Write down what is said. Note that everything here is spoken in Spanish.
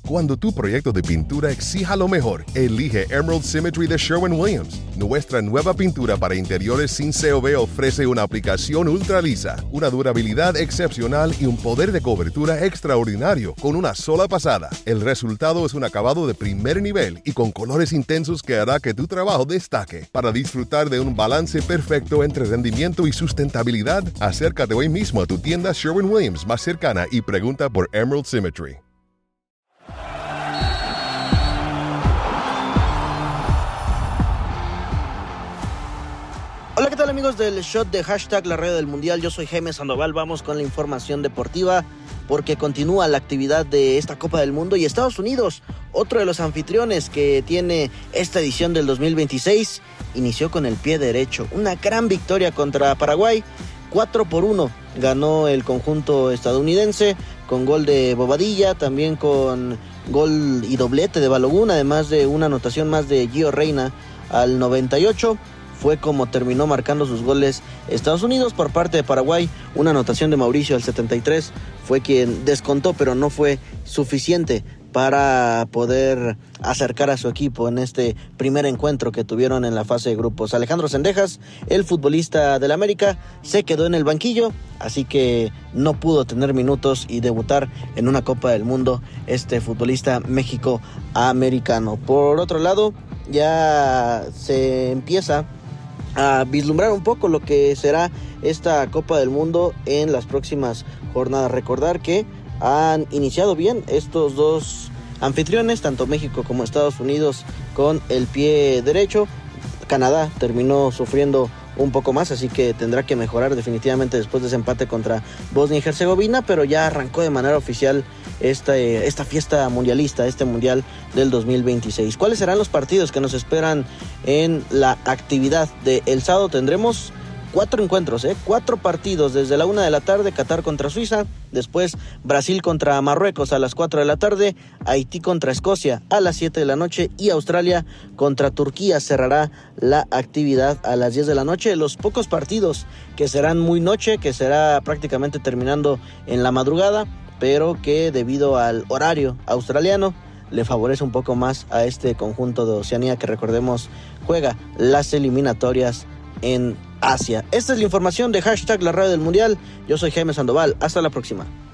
Cuando tu proyecto de pintura exija lo mejor, elige Emerald Symmetry de Sherwin-Williams. Nuestra nueva pintura para interiores sin COV ofrece una aplicación ultra lisa, una durabilidad excepcional y un poder de cobertura extraordinario con una sola pasada. El resultado es un acabado de primer nivel y con colores intensos que hará que tu trabajo destaque. Para disfrutar de un balance perfecto entre rendimiento y sustentabilidad, acércate hoy mismo a tu tienda Sherwin-Williams más cercana y pregunta por Emerald Symmetry. Hola, ¿qué tal amigos del Shot de Hashtag La Radio del Mundial? Yo soy Jaime Sandoval, vamos con la información deportiva porque continúa la actividad de esta Copa del Mundo y Estados Unidos, otro de los anfitriones que tiene esta edición del 2026, inició con el pie derecho. Una gran victoria contra Paraguay, 4-1 ganó el conjunto estadounidense con gol de Bobadilla, también con gol y doblete de Balogun, además de una anotación más de Gio Reyna al 98. Fue como terminó marcando sus goles Estados Unidos. Por parte de Paraguay, una anotación de Mauricio al 73 fue quien descontó, pero no fue suficiente para poder acercar a su equipo en este primer encuentro que tuvieron en la fase de grupos. Alejandro Zendejas, el futbolista del América, se quedó en el banquillo, así que no pudo tener minutos y debutar en una Copa del Mundo este futbolista México-americano. Por otro lado, ya se empieza a vislumbrar un poco lo que será esta Copa del Mundo en las próximas jornadas. Recordar que han iniciado bien estos dos anfitriones, tanto México como Estados Unidos, con el pie derecho. Canadá terminó sufriendo un poco más, así que tendrá que mejorar definitivamente después de ese empate contra Bosnia y Herzegovina, pero ya arrancó de manera oficial esta fiesta mundialista, este mundial del 2026. ¿Cuáles serán los partidos que nos esperan en la actividad del sábado? Tendremos 4 encuentros, 4 partidos desde la 1 de la tarde, Qatar contra Suiza, después Brasil contra Marruecos a las 4 de la tarde, Haití contra Escocia a las 7 de la noche y Australia contra Turquía cerrará la actividad a las 10 de la noche. Los pocos partidos que serán muy noche, que será prácticamente terminando en la madrugada, pero que debido al horario australiano le favorece un poco más a este conjunto de Oceanía que, recordemos, juega las eliminatorias en Asia. Esta es la información de Hashtag La Radio del Mundial. Yo soy Jaime Sandoval. Hasta la próxima.